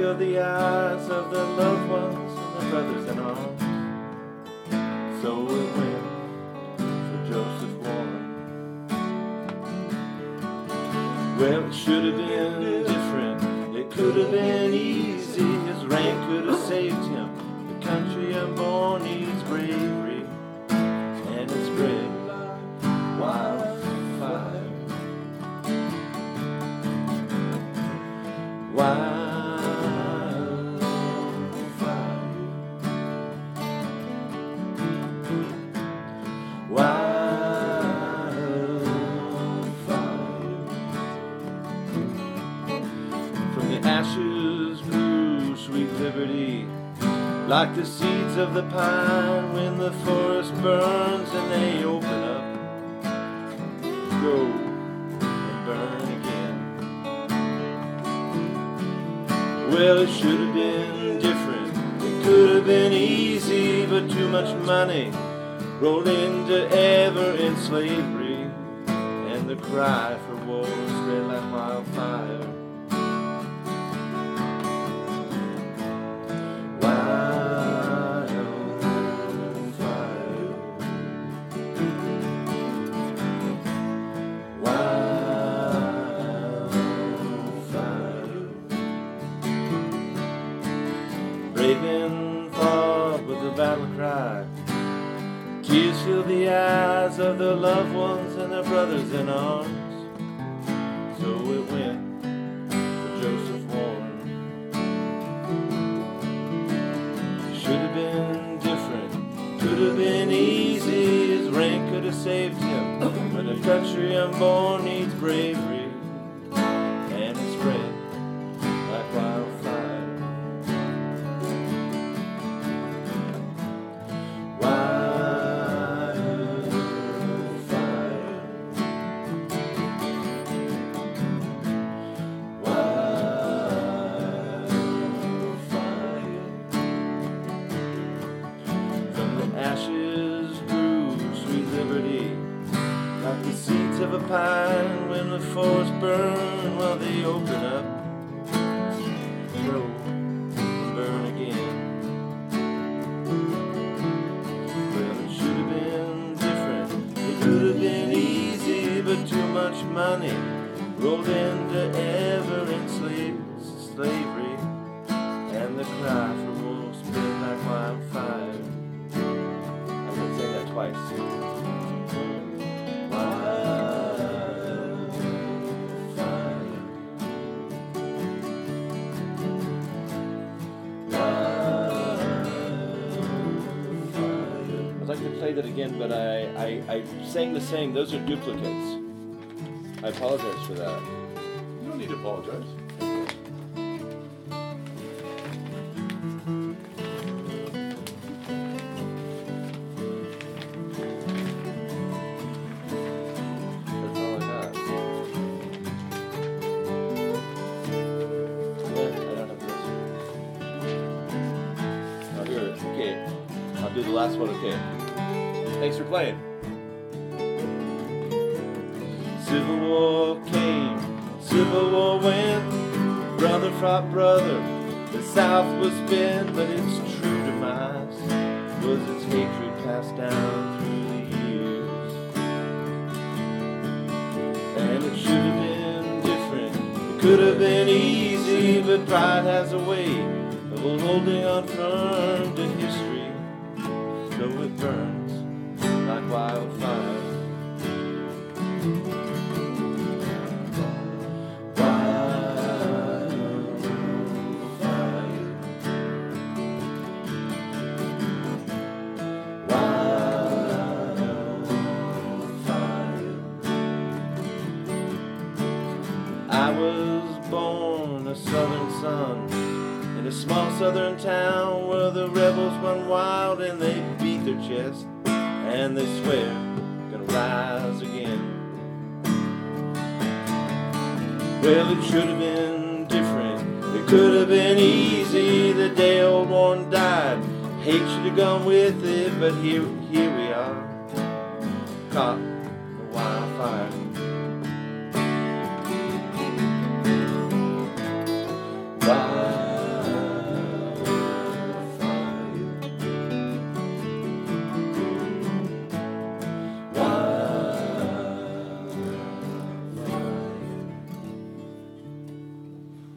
filled the eyes of the loved ones and the brothers in arms. So it went for Joseph Warren. Well, it should have been different. It could have been easy. His rank could have saved him. The country unborn needs bravery, and it's spread like wildfire. From the ashes grew sweet liberty, like the seeds of the pine when the forest burns and they open up, grow and burn again. Well, it should have been different. It could have been easy, but too much money rolled into ever in slavery, and the cry for war spread like wildfire. Raven fought with the battle cry. Tears fill the eyes of their loved ones and their brothers in arms. So it went for Joseph Warren. Should have been different, could have been easy. His rank could have saved him, but the country unborn needs bravery, and it spread like wildfire. Ashes grew sweet liberty, like the seeds of a pine when the forest burn. Well, they open up, grow, and burn again. Well, it should have been different. It could have been easy, but too much money rolled into ever in slavery, and the cry for war spread like wildfire. Say that twice. I'd like to play that again, but I sang the same. Those are duplicates. I apologize for that. You don't need to apologize. Okay, I'll do the last one, okay. Thanks for playing. Civil War came, Civil War went, brother fought brother, the South was bent, but its true demise was its hatred passed down through the years. And it should have been different, it could have been easy, but pride has a way of holding on firm to history, so it burns like wildfire. I was born a southern son in a small southern town where the rebels run wild and they beat their chest and they swear gonna rise again. Well, it should have been different, it could have been easy. The day old one died, hate should have gone with it, but here we are, caught in the wildfire.